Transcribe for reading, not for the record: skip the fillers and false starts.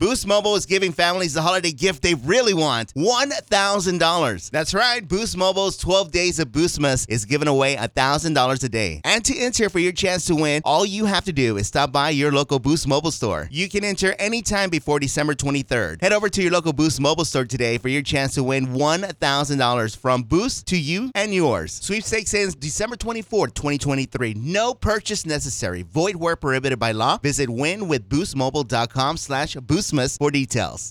Boost Mobile is giving families the holiday gift they really want, $1,000. That's right, Boost Mobile's 12 Days of Boostmas is giving away $1,000 a day. And to enter for your chance to win, all you have to do is stop by your local Boost Mobile store. You can enter anytime before December 23rd. Head over to your local Boost Mobile store today for your chance to win $1,000 from Boost to you and yours. Sweepstakes ends December 24th, 2023. No purchase necessary. Void where prohibited by law. Visit winwithboostmobile.com/boostmas for details.